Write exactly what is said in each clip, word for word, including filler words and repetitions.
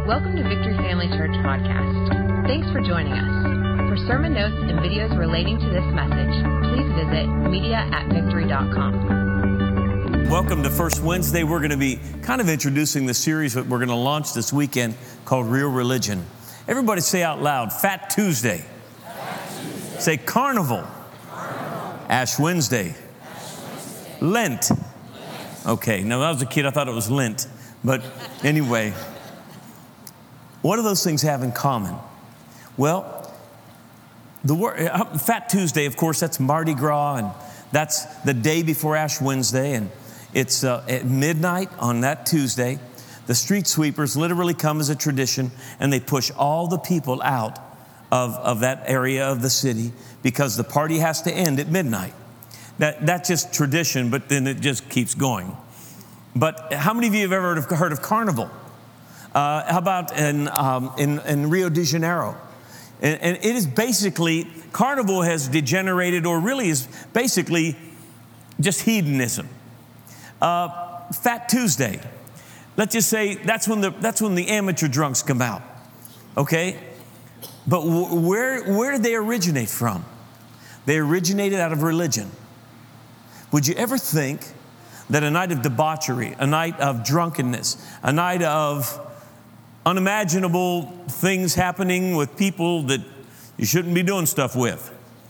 Welcome to Victory Family Church Podcast. Thanks for joining us. For sermon notes and videos relating to this message, please visit media at victory dot com. Welcome to First Wednesday. We're going to be kind of introducing the series that we're going to launch this weekend called Real Religion. Everybody say out loud, Fat Tuesday. Fat Tuesday. Say Carnival. Carnival. Ash Wednesday. Ash Wednesday. Lent. Lent. Okay, now when I was a kid, I thought it was Lent. But anyway, what do those things have in common? Well, the word, Fat Tuesday, of course, that's Mardi Gras, and that's the day before Ash Wednesday, and it's uh, at midnight on that Tuesday. The street sweepers literally come as a tradition, and they push all the people out of, of that area of the city because the party has to end at midnight. That, that's just tradition, but then it just keeps going. But how many of you have ever heard of, heard of Carnival? Uh, how about in, um, in, in Rio de Janeiro? And, and it is basically, Carnival has degenerated, or really is basically just hedonism. Uh, Fat Tuesday, let's just say that's when the that's when the amateur drunks come out, okay? But w- where where did they originate from? They originated out of religion. Would you ever think that a night of debauchery, a night of drunkenness, a night of unimaginable things happening with people that you shouldn't be doing stuff with,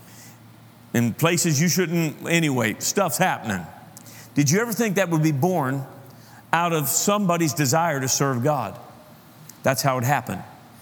in places you shouldn't anyway, stuff's happening. Did you ever think that would be born out of somebody's desire to serve God? That's how it happened.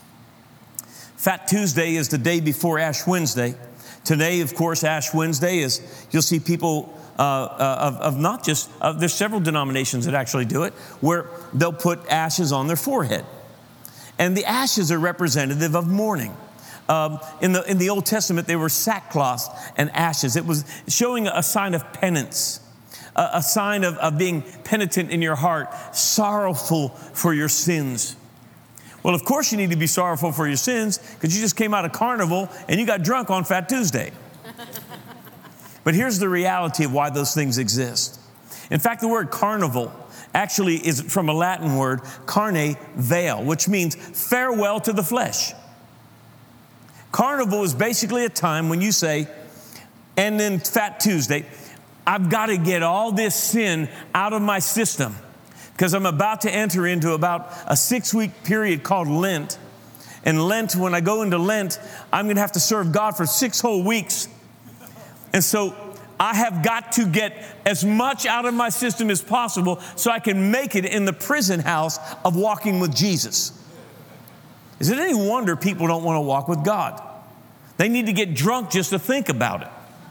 Fat Tuesday is the day before Ash Wednesday. Today, of course, Ash Wednesday is, you'll see people uh, uh, of, of not just, uh, there's several denominations that actually do it, where they'll put ashes on their forehead. And the ashes are representative of mourning. Um, in the in the Old Testament, they were sackcloth and ashes. It was showing a sign of penance, a, a sign of, of being penitent in your heart, sorrowful for your sins. Well, of course you need to be sorrowful for your sins because you just came out of Carnival and you got drunk on Fat Tuesday. But here's the reality of why those things exist. In fact, the word carnival actually is from a Latin word, carne veil, which means farewell to the flesh. Carnival is basically a time when you say, and then Fat Tuesday, I've got to get all this sin out of my system because I'm about to enter into about a six-week period called Lent. And Lent, when I go into Lent, I'm going to have to serve God for six whole weeks. And so I have got to get as much out of my system as possible so I can make it in the prison house of walking with Jesus. Is it any wonder people don't want to walk with God? They need to get drunk just to think about it.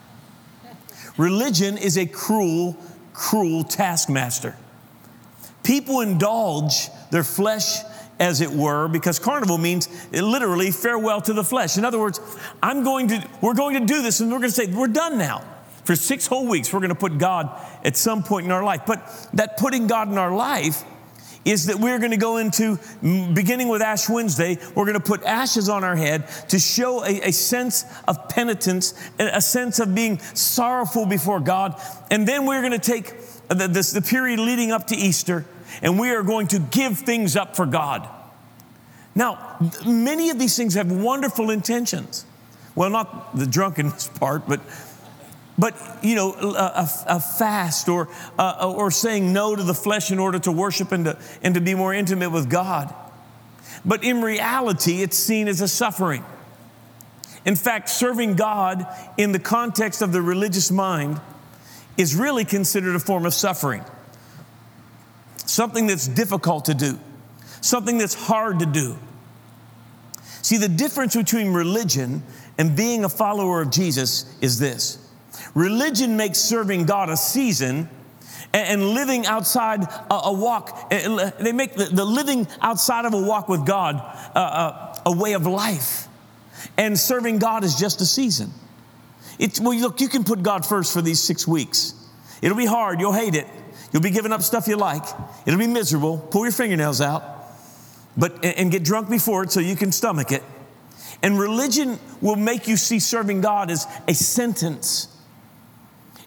Religion is a cruel, cruel taskmaster. People indulge their flesh, as it were, because carnival means literally farewell to the flesh. In other words, I'm going to, we're going to do this and we're going to say, we're done now. For six whole weeks, we're going to put God at some point in our life. But that putting God in our life is that we're going to go into, beginning with Ash Wednesday, we're going to put ashes on our head to show a, a sense of penitence, a sense of being sorrowful before God. And then we're going to take the, this, the period leading up to Easter, and we are going to give things up for God. Now, many of these things have wonderful intentions. Well, not the drunkenness part, but... But, you know, a, a fast or uh, or saying no to the flesh in order to worship and to, and to be more intimate with God. But in reality, it's seen as a suffering. In fact, serving God in the context of the religious mind is really considered a form of suffering. Something that's difficult to do. Something that's hard to do. See, the difference between religion and being a follower of Jesus is this. Religion makes serving God a season, and living outside a walk, they make the living outside of a walk with God a way of life. And serving God is just a season. It's, well, look, you can put God first for these six weeks. It'll be hard. You'll hate it. You'll be giving up stuff you like. It'll be miserable. Pull your fingernails out, but and get drunk before it so you can stomach it. And religion will make you see serving God as a sentence.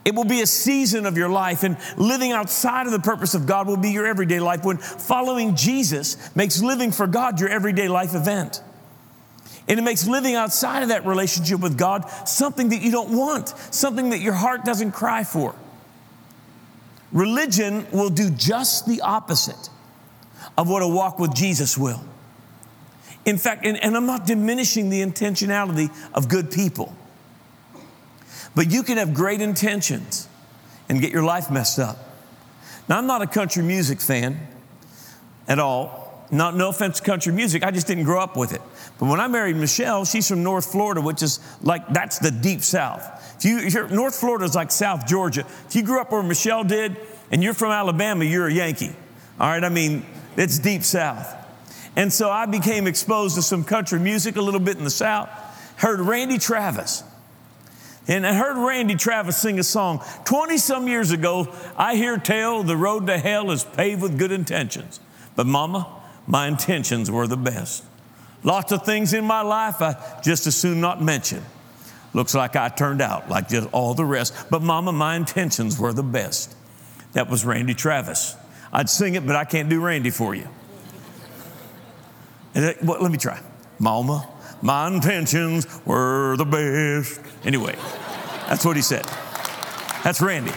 It will be a season of your life, and living outside of the purpose of God will be your everyday life, when following Jesus makes living for God your everyday life event. And it makes living outside of that relationship with God something that you don't want, something that your heart doesn't cry for. Religion will do just the opposite of what a walk with Jesus will. In fact, and, and I'm not diminishing the intentionality of good people, but you can have great intentions and get your life messed up. Now, I'm not a country music fan at all. Not, no offense to country music, I just didn't grow up with it. But when I married Michelle, she's from North Florida, which is like, that's the deep South. If you, if you're, North Florida is like South Georgia. If you grew up where Michelle did, and you're from Alabama, you're a Yankee. All right, I mean, it's deep South. And so I became exposed to some country music a little bit in the South. Heard Randy Travis. And I heard Randy Travis sing a song. twenty-some years ago, I hear tell the road to hell is paved with good intentions. But mama, my intentions were the best. Lots of things in my life I just as soon not mention. Looks like I turned out like just all the rest. But mama, my intentions were the best. That was Randy Travis. I'd sing it, but I can't do Randy for you. And it, well, let me try. Mama, my intentions were the best. Anyway, that's what he said. That's Randy.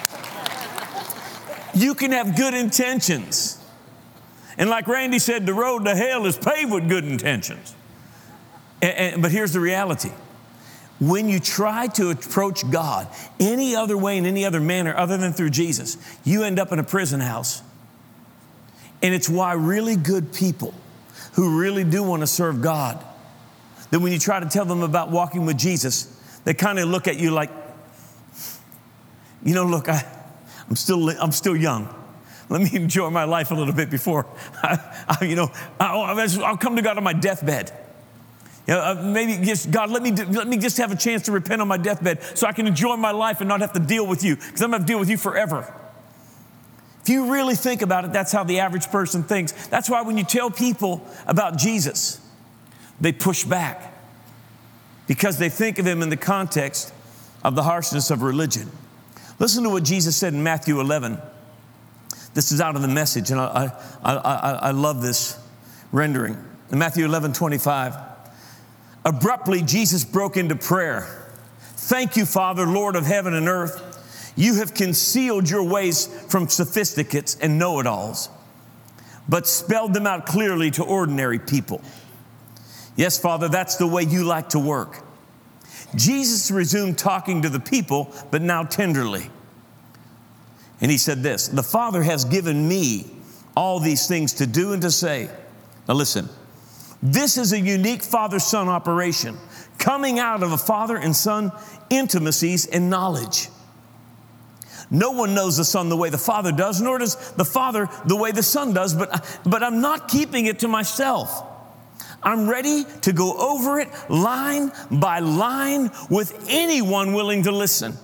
You can have good intentions. And like Randy said, the road to hell is paved with good intentions. And, and, but here's the reality. When you try to approach God any other way, in any other manner other than through Jesus, you end up in a prison house. And it's why really good people who really do want to serve God, that when you try to tell them about walking with Jesus, they kind of look at you like, you know, look, I, I'm still, I'm still young. Let me enjoy my life a little bit before, I, I, you know, I'll, I'll come to God on my deathbed. You know, uh, maybe just, God, let me, do, let me just have a chance to repent on my deathbed so I can enjoy my life and not have to deal with you, because I'm going to have to deal with you forever. If you really think about it, that's how the average person thinks. That's why when you tell people about Jesus, they push back, because they think of him in the context of the harshness of religion. Listen to what Jesus said in Matthew eleven. This is out of the Message, and I, I, I, I love this rendering. In Matthew eleven twenty-five, abruptly Jesus broke into prayer. Thank you, Father, Lord of heaven and earth. You have concealed your ways from sophisticates and know-it-alls, but spelled them out clearly to ordinary people. Yes, Father, that's the way you like to work. Jesus resumed talking to the people, but now tenderly. And he said this, the Father has given me all these things to do and to say. Now listen, this is a unique father-son operation coming out of a father and son intimacies and knowledge. No one knows the Son the way the Father does, nor does the Father the way the Son does, but, but I'm not keeping it to myself. I'm ready to go over it line by line with anyone willing to listen.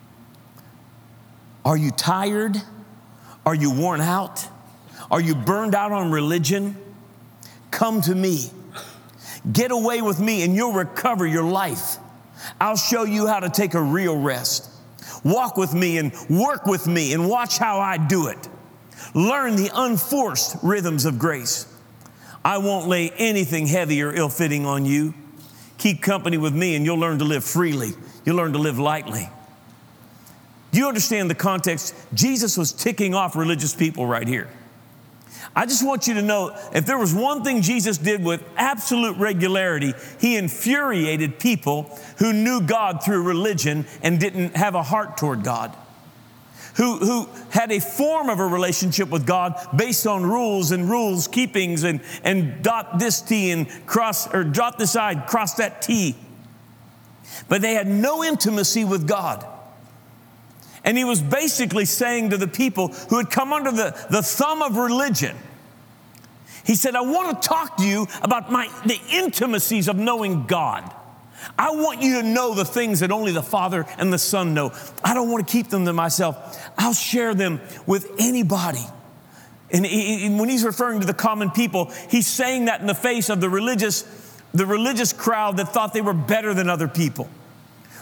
Are you tired? Are you worn out? Are you burned out on religion? Come to me. Get away with me and you'll recover your life. I'll show you how to take a real rest. Walk with me and work with me and watch how I do it. Learn the unforced rhythms of grace. I won't lay anything heavy or ill-fitting on you. Keep company with me and you'll learn to live freely. You'll learn to live lightly. Do you understand the context? Jesus was ticking off religious people right here. I just want you to know, if there was one thing Jesus did with absolute regularity, he infuriated people who knew God through religion and didn't have a heart toward God, who, who had a form of a relationship with God based on rules and rules keepings and, and dot this T and cross, or dot this I, cross that T. But they had no intimacy with God. And he was basically saying to the people who had come under the, the thumb of religion, he said, I want to talk to you about my, the intimacies of knowing God. I want you to know the things that only the Father and the Son know. I don't want to keep them to myself. I'll share them with anybody. And he, when he's referring to the common people, he's saying that in the face of the religious, the religious crowd that thought they were better than other people.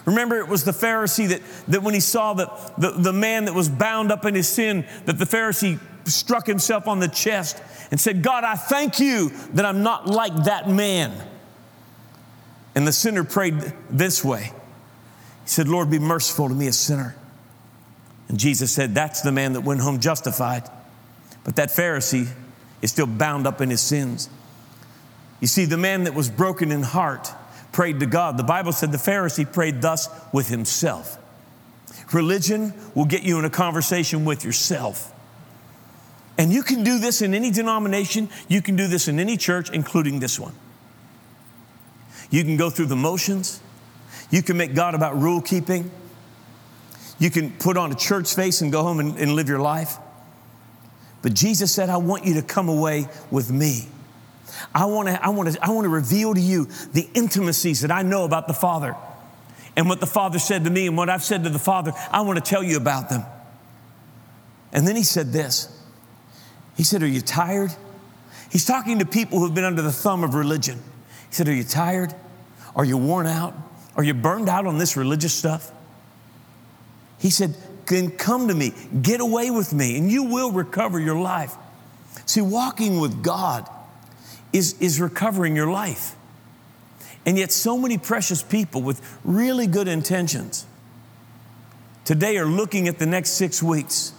Remember, it was the Pharisee that, that when he saw the, the, the man that was bound up in his sin, that the Pharisee struck himself on the chest and said, God, I thank you that I'm not like that man. And the sinner prayed this way. He said, Lord, be merciful to me, a sinner. And Jesus said, that's the man that went home justified. But that Pharisee is still bound up in his sins. You see, the man that was broken in heart prayed to God. The Bible said the Pharisee prayed thus with himself. Religion will get you in a conversation with yourself. And you can do this in any denomination. You can do this in any church, including this one. You can go through the motions. You can make God about rule keeping. You can put on a church face and go home and, and live your life. But Jesus said, I want you to come away with me. I want to, I want to, I want to reveal to you the intimacies that I know about the Father. And what the Father said to me and what I've said to the Father, I want to tell you about them. And then he said this. He said, are you tired? He's talking to people who've been under the thumb of religion. He said, are you tired? Are you worn out? Are you burned out on this religious stuff? He said, then come to me, get away with me, and you will recover your life. See, walking with God is, is recovering your life. And yet so many precious people with really good intentions today are looking at the next six weeks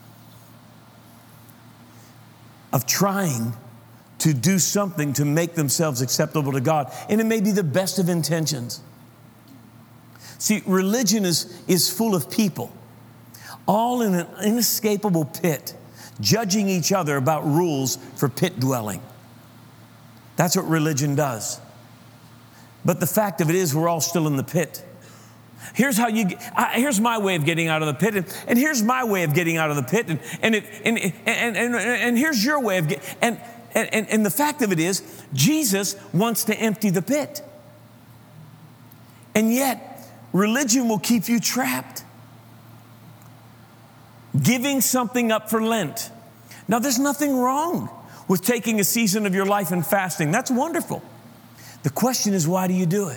of trying to do something to make themselves acceptable to God. And it may be the best of intentions. See, religion is, is full of people, all in an inescapable pit, judging each other about rules for pit dwelling. That's what religion does. But the fact of it is, we're all still in the pit. Here's how you. Uh, here's my way of getting out of the pit, and, and here's my way of getting out of the pit, and and it, and, and and and here's your way of getting. And, and and the fact of it is, Jesus wants to empty the pit, and yet religion will keep you trapped. Giving something up for Lent. Now, there's nothing wrong with taking a season of your life and fasting. That's wonderful. The question is, why do you do it?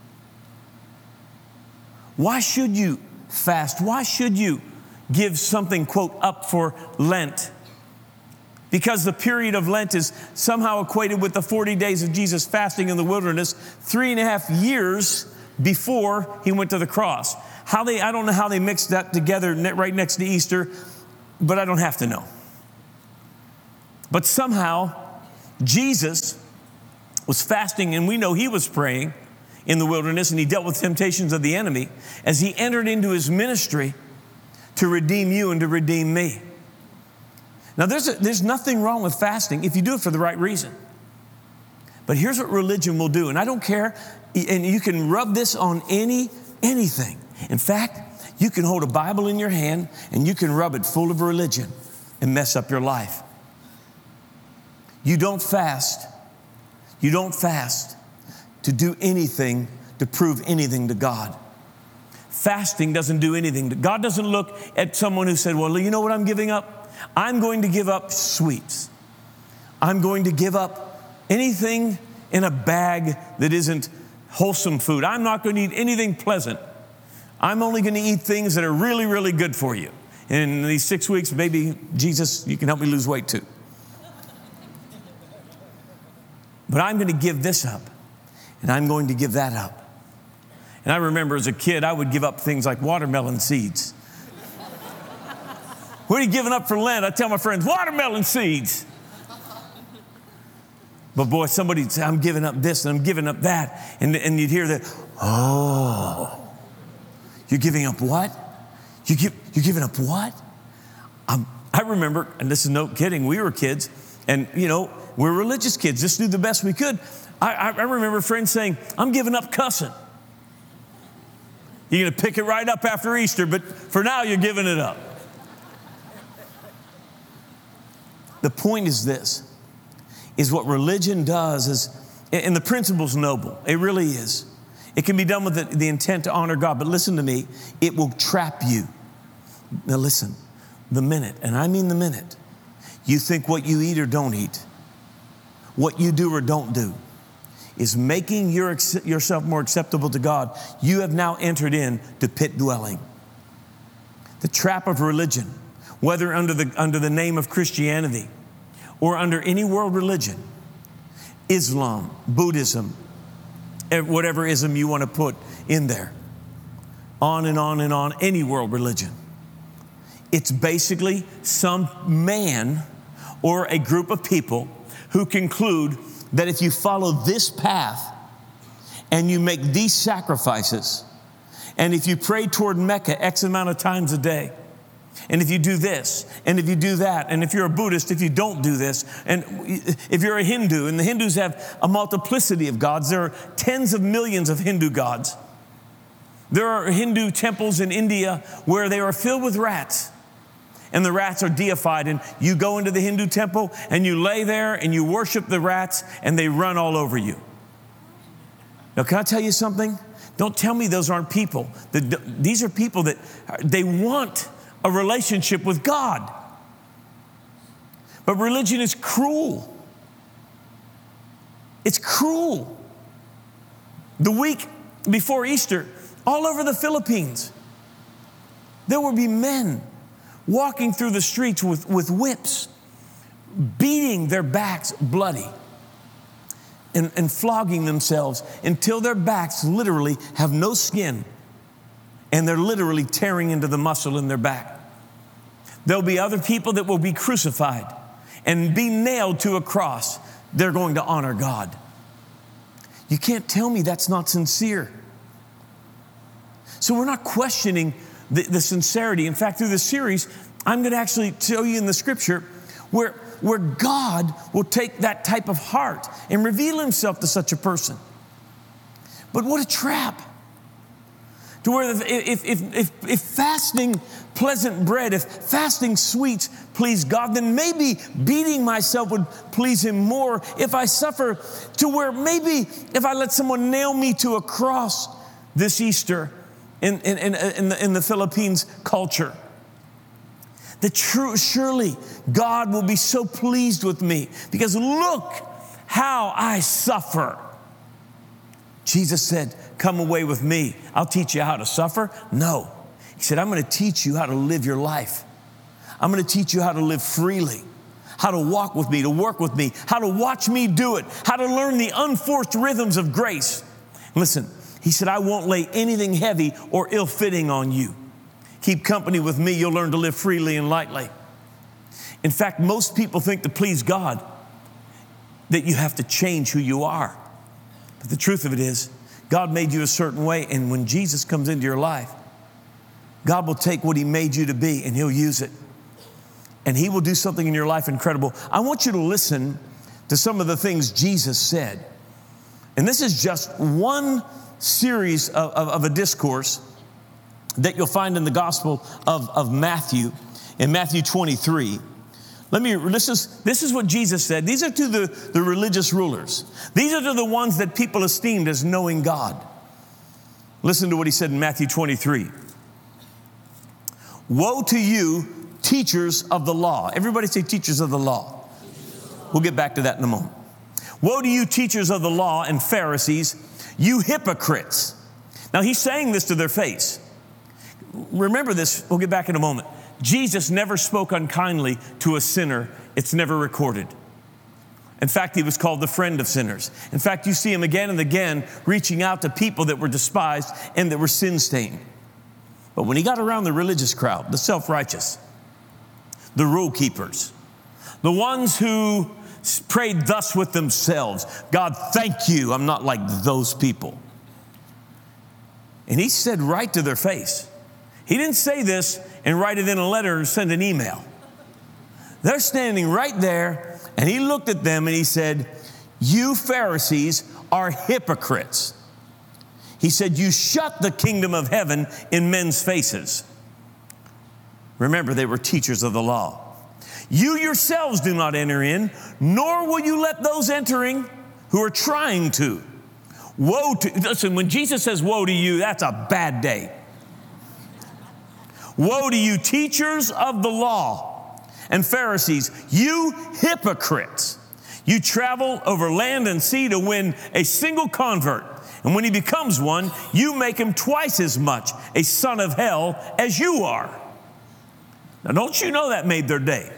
Why should you fast? Why should you give something, quote, up for Lent? Because the period of Lent is somehow equated with the forty days of Jesus fasting in the wilderness, three and a half years before he went to the cross. How they, I don't know how they mixed that together right next to Easter, but I don't have to know. But somehow, Jesus was fasting, and we know he was praying in the wilderness, and he dealt with temptations of the enemy as he entered into his ministry to redeem you and to redeem me. Now, there's, a, there's nothing wrong with fasting if you do it for the right reason. But here's what religion will do, and I don't care, and you can rub this on any anything. In fact, you can hold a Bible in your hand, and you can rub it full of religion and mess up your life. You don't fast. You don't fast to do anything, to prove anything to God. Fasting doesn't do anything. God doesn't look at someone who said, well, you know what I'm giving up? I'm going to give up sweets. I'm going to give up anything in a bag that isn't wholesome food. I'm not going to eat anything pleasant. I'm only going to eat things that are really, really good for you. And in these six weeks, maybe, Jesus, you can help me lose weight too. But I'm going to give this up, and I'm going to give that up. And I remember as a kid, I would give up things like watermelon seeds. What are you giving up for Lent? I tell my friends, watermelon seeds. But boy, somebody would say, I'm giving up this and I'm giving up that. And, and you'd hear that, oh, you're giving up what? You give, you're giving up what? Um, I remember, and this is no kidding, we were kids, and you know, we're religious kids, just do the best we could. I, I, I remember friends saying, I'm giving up cussing. You're going to pick it right up after Easter, but for now you're giving it up. The point is this, is what religion does is, and the principle's noble, it really is. It can be done with the, the intent to honor God, but listen to me, it will trap you. Now listen, the minute, and I mean the minute, you think what you eat or don't eat, what you do or don't do, is making your, yourself more acceptable to God, you have now entered in to pit dwelling. The trap of religion, whether under the, under the name of Christianity or under any world religion, Islam, Buddhism, whatever ism you want to put in there, on and on and on, any world religion. It's basically some man or a group of people who conclude that if you follow this path and you make these sacrifices, and if you pray toward Mecca X amount of times a day, and if you do this, and if you do that, and if you're a Buddhist, if you don't do this, and if you're a Hindu, and the Hindus have a multiplicity of gods, there are tens of millions of Hindu gods. There are Hindu temples in India where they are filled with rats, and the rats are deified, and you go into the Hindu temple and you lay there and you worship the rats and they run all over you. Now, can I tell you something? Don't tell me those aren't people. These are people that they want a relationship with God. But religion is cruel. It's cruel. The week before Easter, all over the Philippines, there will be men walking through the streets with, with whips, beating their backs bloody and, and flogging themselves until their backs literally have no skin and they're literally tearing into the muscle in their back. There'll be other people that will be crucified and be nailed to a cross. They're going to honor God. You can't tell me that's not sincere. So we're not questioning the, the sincerity. In fact, through this series, I'm going to actually tell you in the scripture where, where God will take that type of heart and reveal himself to such a person. But what a trap. To where if, if, if, if fasting pleasant bread, if fasting sweets please God, then maybe beating myself would please him more. If I suffer to where maybe if I let someone nail me to a cross this Easter in, in, in, in, the, in the Philippines culture, that true, surely God will be so pleased with me because look how I suffer. Jesus said, come away with me. I'll teach you how to suffer. No. He said, I'm going to teach you how to live your life. I'm going to teach you how to live freely, how to walk with me, to work with me, how to watch me do it, how to learn the unforced rhythms of grace. Listen, he said, I won't lay anything heavy or ill-fitting on you. Keep company with me. You'll learn to live freely and lightly. In fact, most people think to please God that you have to change who you are. But the truth of it is, God made you a certain way, and when Jesus comes into your life, God will take what he made you to be and he'll use it. And he will do something in your life incredible. I want you to listen to some of the things Jesus said. And this is just one series of, of, of a discourse that you'll find in the Gospel of, of Matthew, in Matthew twenty-three. Let me, this is, this is what Jesus said. These are to the, the religious rulers. These are to the ones that people esteemed as knowing God. Listen to what he said in Matthew twenty-three. Woe to you, teachers of the law. Everybody say teachers of the law. We'll get back to that in a moment. Woe to you, teachers of the law and Pharisees, you hypocrites. Now he's saying this to their face. Remember this, we'll get back in a moment. Jesus never spoke unkindly to a sinner. It's never recorded. In fact, he was called the friend of sinners. In fact, you see him again and again reaching out to people that were despised and that were sin-stained. But when he got around the religious crowd, the self-righteous, the rule keepers, the ones who prayed thus with themselves, God, thank you, I'm not like those people. And he said right to their face. He didn't say this and write it in a letter and send an email. They're standing right there, and he looked at them and he said, you Pharisees are hypocrites. He said, you shut the kingdom of heaven in men's faces. Remember, they were teachers of the law. You yourselves do not enter in, nor will you let those entering who are trying to. Woe to, listen, when Jesus says woe to you, that's a bad day. Woe to you, teachers of the law and Pharisees, you hypocrites. You travel over land and sea to win a single convert. And when he becomes one, you make him twice as much a son of hell as you are. Now, don't you know that made their day?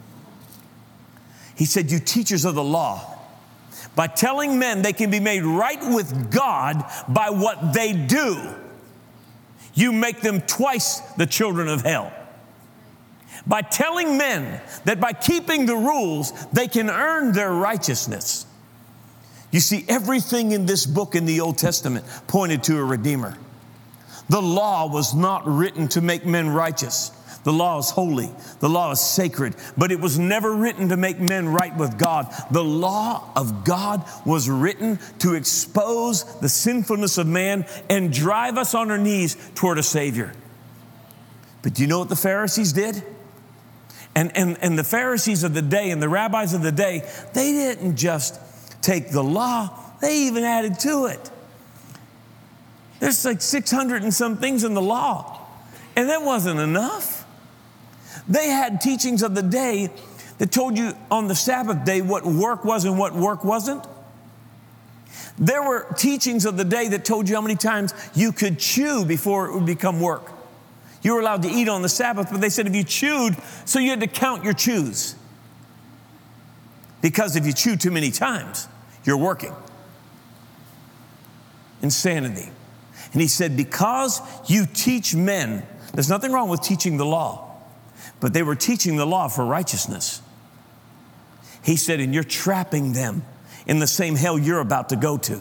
He said, you teachers of the law, by telling men they can be made right with God by what they do, you make them twice the children of hell. By telling men that by keeping the rules, they can earn their righteousness. You see, everything in this book in the Old Testament pointed to a Redeemer. The law was not written to make men righteous. The law is holy. The law is sacred. But it was never written to make men right with God. The law of God was written to expose the sinfulness of man and drive us on our knees toward a Savior. But do you know what the Pharisees did? And, and, and the Pharisees of the day and the rabbis of the day, they didn't just take the law, they even added to it. There's like six hundred and some things in the law. And that wasn't enough. They had teachings of the day that told you on the Sabbath day what work was and what work wasn't. There were teachings of the day that told you how many times you could chew before it would become work. You were allowed to eat on the Sabbath, but they said if you chewed, so you had to count your chews. Because if you chew too many times, you're working. Insanity. And he said, because you teach men, there's nothing wrong with teaching the law, but they were teaching the law for righteousness. He said, and you're trapping them in the same hell you're about to go to.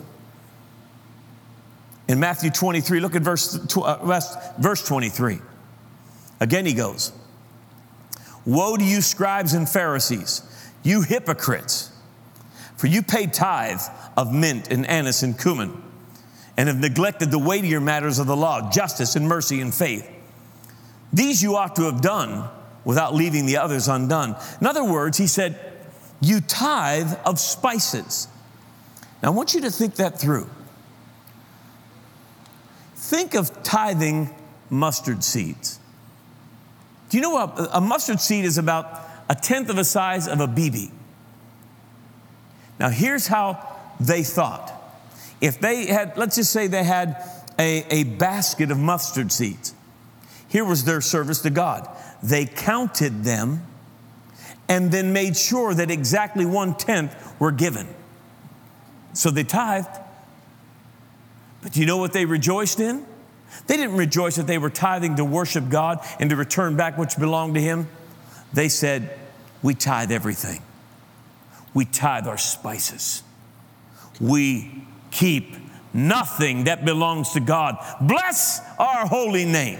In Matthew twenty-three, look at verse, uh, verse twenty-three. Again he goes, woe to you scribes and Pharisees, you hypocrites, for you pay tithe of mint and anise and cumin, and have neglected the weightier matters of the law, justice and mercy and faith. These you ought to have done without leaving the others undone. In other words, he said, you tithe of spices. Now I want you to think that through. Think of tithing mustard seeds. Do you know what? A mustard seed is about a tenth of the size of a B B. Now here's how they thought. If they had, let's just say they had a, a basket of mustard seeds. Here was their service to God. They counted them and then made sure that exactly one-tenth were given. So they tithed. But do you know what they rejoiced in? They didn't rejoice that they were tithing to worship God and to return back which belonged to Him. They said, we tithe everything. We tithe our spices. We keep nothing that belongs to God. Bless our holy name.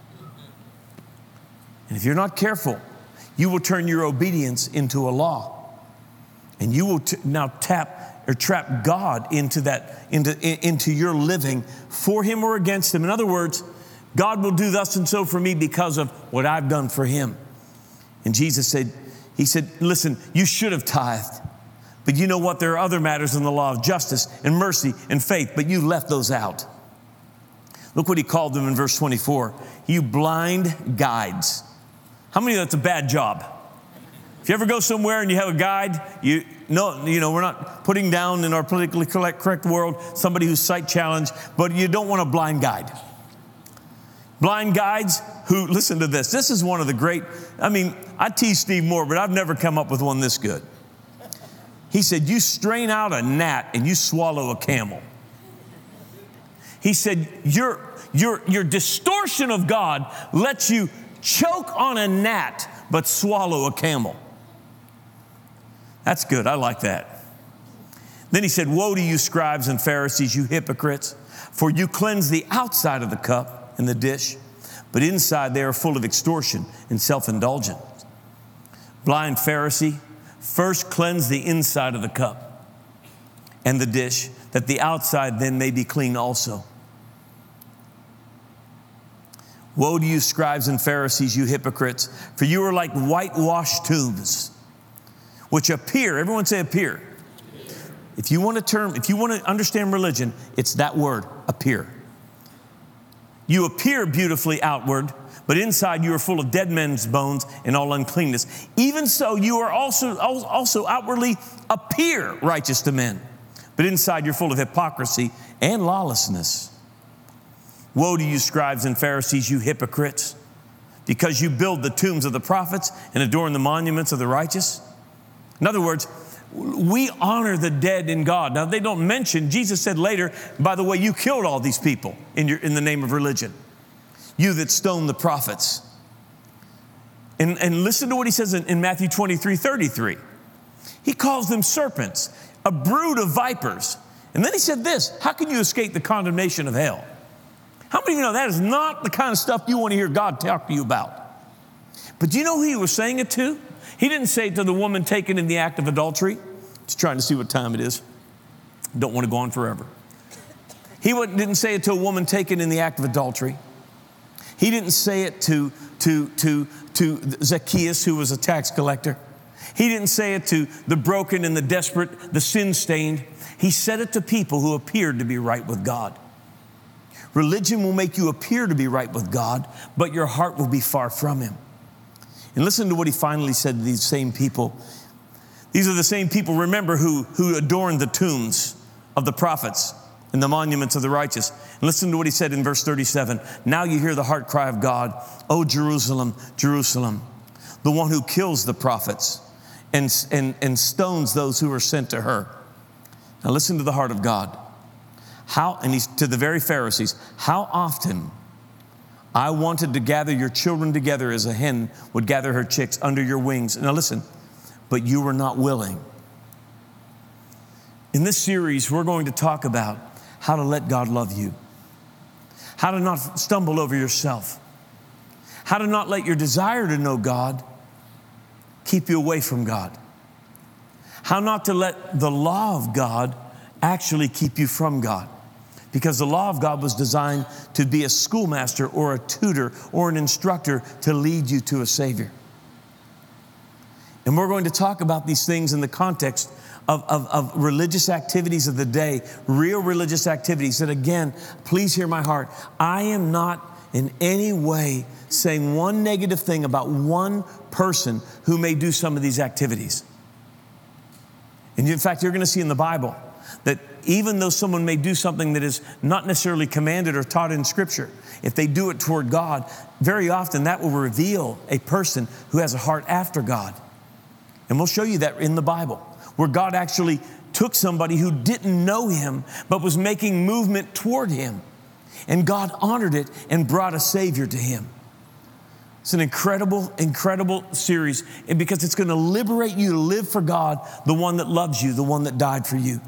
And if you're not careful, you will turn your obedience into a law. And you will t- now tap or trap God into that, into, into your living for Him or against Him. In other words, God will do thus and so for me because of what I've done for Him. And Jesus said, He said, listen, you should have tithed. But you know what? There are other matters in the law of justice and mercy and faith, but you left those out. Look what He called them in verse twenty-four. You blind guides. How many of that's a bad job? If you ever go somewhere and you have a guide, you know, you know, we're not putting down in our politically correct world somebody who's sight challenged, but you don't want a blind guide. Blind guides who, listen to this. This is one of the great, I mean, I tease Steve Moore, but I've never come up with one this good. He said, you strain out a gnat and you swallow a camel. He said, your, your, your distortion of God lets you choke on a gnat, but swallow a camel. That's good. I like that. Then he said, woe to you scribes and Pharisees, you hypocrites, for you cleanse the outside of the cup and the dish, but inside they are full of extortion and self-indulgence. Blind Pharisee, first cleanse the inside of the cup and the dish, that the outside then may be clean also. Woe to you, scribes and Pharisees, you hypocrites, for you are like whitewashed tombs, which appear, everyone say appear. If you want to term, if you want to understand religion, it's that word, appear. You appear beautifully outward, but inside you are full of dead men's bones and all uncleanness. Even so, you are also, also outwardly appear righteous to men, but inside you're full of hypocrisy and lawlessness. Woe to you, scribes and Pharisees, you hypocrites, because you build the tombs of the prophets and adorn the monuments of the righteous. In other words, we honor the dead in God. Now, they don't mention, Jesus said later, by the way, you killed all these people in, your, in the name of religion. You that stoned the prophets. And, and listen to what he says in, in Matthew twenty-three thirty-three. He calls them serpents, a brood of vipers. And then he said this, how can you escape the condemnation of hell? How many of you know that is not the kind of stuff you want to hear God talk to you about? But do you know who he was saying it to? He didn't say it to the woman taken in the act of adultery. Just trying to see what time it is. Don't want to go on forever. He didn't say it to a woman taken in the act of adultery. He didn't say it to, to, to, to Zacchaeus, who was a tax collector. He didn't say it to the broken and the desperate, the sin-stained. He said it to people who appeared to be right with God. Religion will make you appear to be right with God, but your heart will be far from him. And listen to what he finally said to these same people. These are the same people, remember, who, who adorned the tombs of the prophets and the monuments of the righteous. And listen to what he said in verse thirty-seven. Now you hear the heart cry of God, O Jerusalem, Jerusalem, the one who kills the prophets and, and, and stones those who are sent to her. Now listen to the heart of God. How, and he's to the very Pharisees, how often I wanted to gather your children together as a hen would gather her chicks under your wings. Now listen, but you were not willing. In this series, we're going to talk about how to let God love you, how to not stumble over yourself, how to not let your desire to know God keep you away from God, how not to let the law of God actually keep you from God. Because the law of God was designed to be a schoolmaster or a tutor or an instructor to lead you to a Savior. And we're going to talk about these things in the context of, of, of religious activities of the day, real religious activities that, again, please hear my heart. I am not in any way saying one negative thing about one person who may do some of these activities. And in fact, you're going to see in the Bible that even though someone may do something that is not necessarily commanded or taught in Scripture, if they do it toward God, very often that will reveal a person who has a heart after God. And we'll show you that in the Bible, where God actually took somebody who didn't know him, but was making movement toward him. And God honored it and brought a Savior to him. It's an incredible, incredible series, and because it's going to liberate you to live for God, the one that loves you, the one that died for you.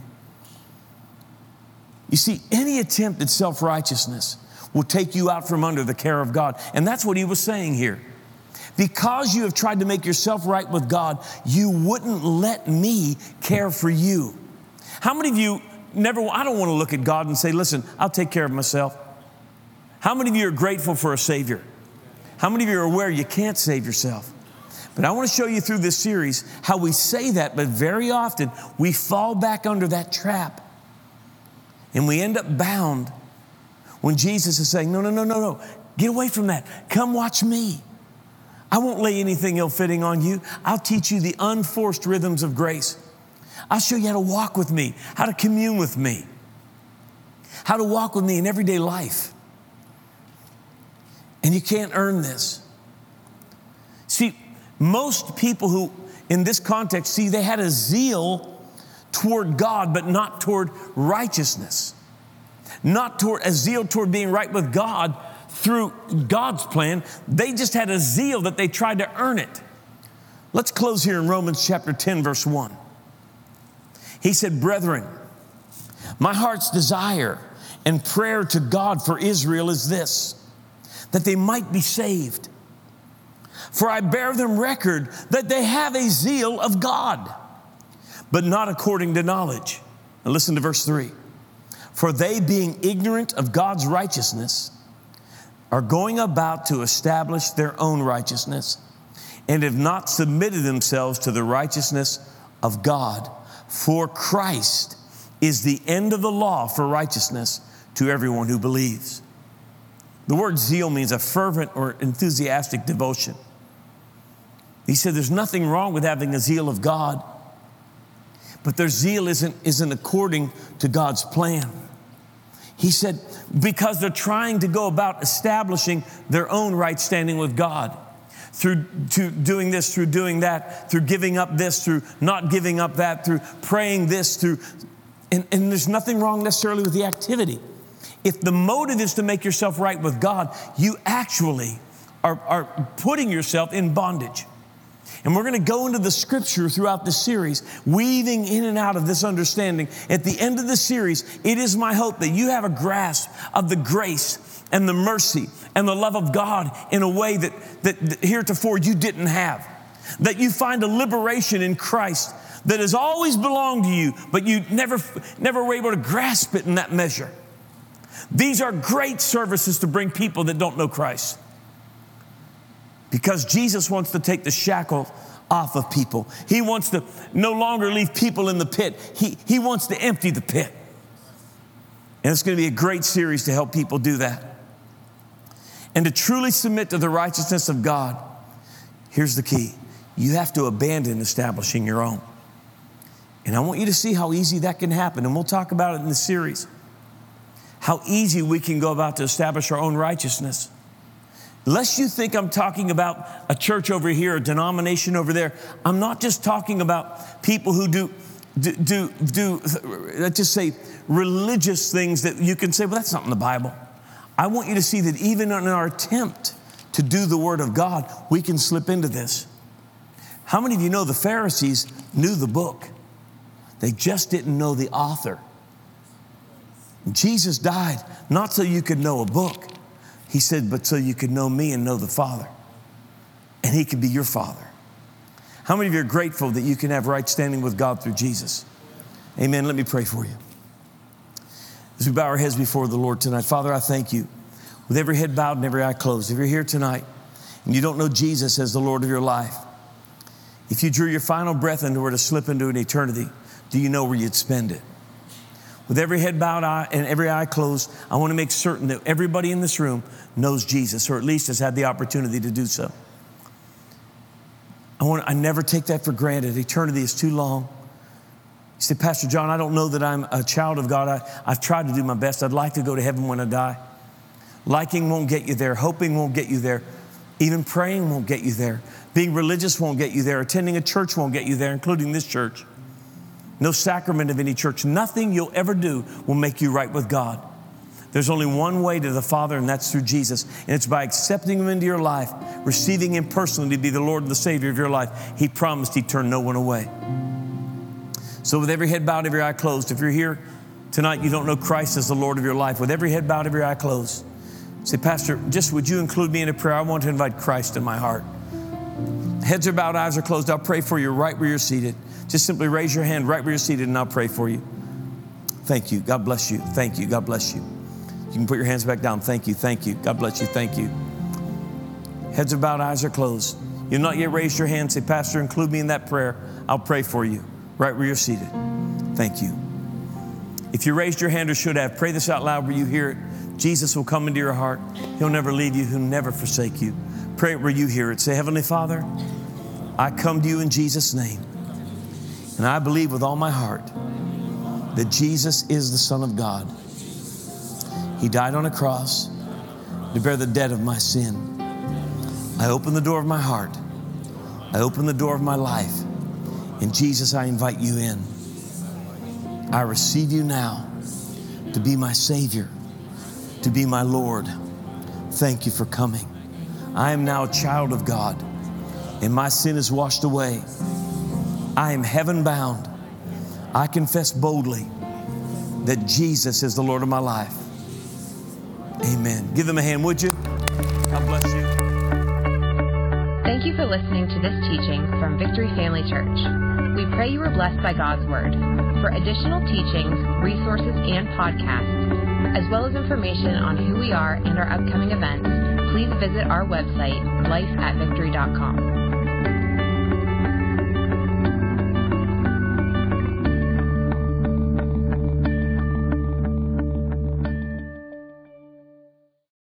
You see, any attempt at self-righteousness will take you out from under the care of God. And that's what he was saying here. Because you have tried to make yourself right with God, you wouldn't let me care for you. How many of you never, I don't want to look at God and say, listen, I'll take care of myself. How many of you are grateful for a Savior? How many of you are aware you can't save yourself? But I want to show you through this series how we say that, but very often we fall back under that trap. And we end up bound when Jesus is saying, no, no, no, no, no. Get away from that. Come watch me. I won't lay anything ill-fitting on you. I'll teach you the unforced rhythms of grace. I'll show you how to walk with me, how to commune with me, how to walk with me in everyday life. And you can't earn this. See, most people who, in this context, see, they had a zeal toward God, but not toward righteousness. Not toward a zeal toward being right with God through God's plan. They just had a zeal that they tried to earn it. Let's close here in Romans chapter ten, verse one. He said, brethren, my heart's desire and prayer to God for Israel is this, that they might be saved. For I bear them record that they have a zeal of God, but not according to knowledge. Now listen to verse three. For they, being ignorant of God's righteousness, are going about to establish their own righteousness, and have not submitted themselves to the righteousness of God. For Christ is the end of the law for righteousness to everyone who believes. The word zeal means a fervent or enthusiastic devotion. He said there's nothing wrong with having a zeal of God, but their zeal isn't, isn't according to God's plan. He said because they're trying to go about establishing their own right standing with God. Through to doing this, through doing that, through giving up this, through not giving up that, through praying this, through, and, and there's nothing wrong necessarily with the activity. If the motive is to make yourself right with God, you actually are, are putting yourself in bondage. And we're going to go into the scripture throughout the series, weaving in and out of this understanding. At the end of the series, it is my hope that you have a grasp of the grace and the mercy and the love of God in a way that, that, that heretofore you didn't have. That you find a liberation in Christ that has always belonged to you, but you never, never were able to grasp it in that measure. These are great services to bring people that don't know Christ. Because Jesus wants to take the shackle off of people. He wants to no longer leave people in the pit. He, he wants to empty the pit. And it's going to be a great series to help people do that. And to truly submit to the righteousness of God, here's the key. You have to abandon establishing your own. And I want you to see how easy that can happen. And we'll talk about it in the series. How easy we can go about to establish our own righteousness. Lest you think I'm talking about a church over here, a denomination over there. I'm not just talking about people who do, do, do, do let's just say, religious things that you can say, well, that's not in the Bible. I want you to see that even in our attempt to do the Word of God, we can slip into this. How many of you know the Pharisees knew the book? They just didn't know the author. Jesus died not so you could know a book. He said, but so you could know me and know the Father. And He could be your Father. How many of you are grateful that you can have right standing with God through Jesus? Amen. Let me pray for you. As we bow our heads before the Lord tonight, Father, I thank you. With every head bowed and every eye closed, if you're here tonight and you don't know Jesus as the Lord of your life, if you drew your final breath and were to slip into an eternity, do you know where you'd spend it? With every head bowed and every eye closed, I want to make certain that everybody in this room knows Jesus, or at least has had the opportunity to do so. I want, I never take that for granted. Eternity is too long. You say, Pastor John, I don't know that I'm a child of God. I, I've tried to do my best. I'd like to go to heaven when I die. Liking won't get you there. Hoping won't get you there. Even praying won't get you there. Being religious won't get you there. Attending a church won't get you there, including this church. No sacrament of any church. Nothing you'll ever do will make you right with God. There's only one way to the Father, and that's through Jesus. And it's by accepting Him into your life, receiving Him personally to be the Lord and the Savior of your life. He promised He'd turn no one away. So with every head bowed, every eye closed, if you're here tonight, you don't know Christ as the Lord of your life, with every head bowed, every eye closed, say, Pastor, just would you include me in a prayer? I want to invite Christ in my heart. Heads are bowed, eyes are closed. I'll pray for you right where you're seated. Just simply raise your hand right where you're seated and I'll pray for you. Thank you. God bless you. Thank you. God bless you. You can put your hands back down. Thank you. Thank you. God bless you. Thank you. Heads are bowed, eyes are closed. You've not yet raised your hand. Say, Pastor, include me in that prayer. I'll pray for you right where you're seated. Thank you. If you raised your hand or should have, pray this out loud where you hear it. Jesus will come into your heart. He'll never leave you. He'll never forsake you. Pray it where you hear it. Say, Heavenly Father, I come to you in Jesus' name. And I believe with all my heart that Jesus is the Son of God. He died on a cross to bear the debt of my sin. I open the door of my heart. I open the door of my life. And Jesus, I invite you in. I receive you now to be my Savior, to be my Lord. Thank you for coming. I am now a child of God, and my sin is washed away. I am heaven bound. I confess boldly that Jesus is the Lord of my life. Amen. Give them a hand, would you? God bless you. Thank you for listening to this teaching from Victory Family Church. We pray you were blessed by God's Word. For additional teachings, resources, and podcasts, as well as information on who we are and our upcoming events, please visit our website, life at victory dot com.